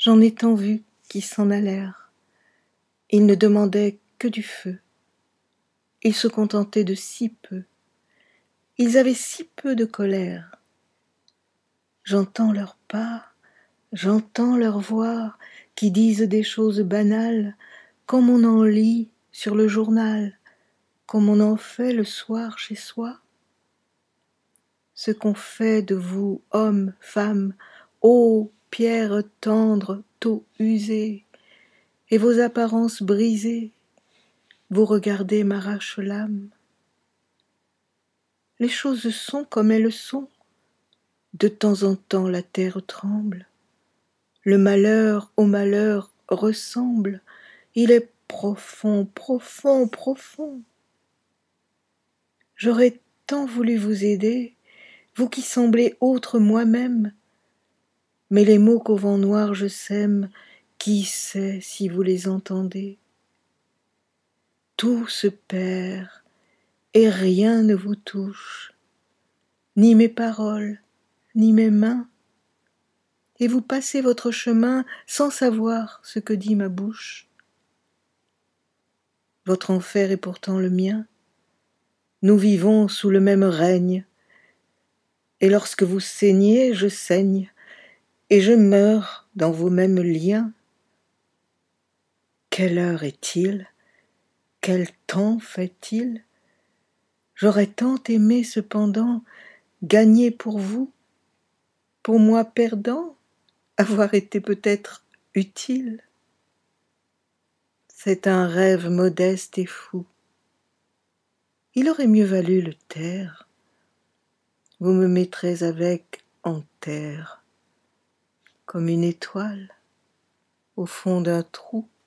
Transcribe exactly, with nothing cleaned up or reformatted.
J'en ai tant vu qui s'en allèrent. Ils ne demandaient que du feu. Ils se contentaient de si peu. Ils avaient si peu de colère. J'entends leurs pas, j'entends leurs voix qui disent des choses banales, comme on en lit sur le journal, comme on en fait le soir chez soi. Ce qu'on fait de vous, hommes, femmes, ô pierres tendres, taux usées, et vos apparences brisées, vous regardez m'arrache l'âme. Les choses sont comme elles sont. De temps en temps la terre tremble. Le malheur au malheur ressemble. Il est profond, profond, profond. J'aurais tant voulu vous aider, vous qui semblez autre moi-même, mais les mots qu'au vent noir je sème, qui sait si vous les entendez? Tout se perd et rien ne vous touche, ni mes paroles, ni mes mains, et vous passez votre chemin sans savoir ce que dit ma bouche. Votre enfer est pourtant le mien, nous vivons sous le même règne, et lorsque vous saignez, je saigne, et je meurs dans vos mêmes liens. Quelle heure est-il? Quel temps fait-il? J'aurais tant aimé cependant gagner pour vous, pour moi perdant, avoir été peut-être utile. C'est un rêve modeste et fou. Il aurait mieux valu le taire. Vous me mettrez avec en terre, comme une étoile au fond d'un trou.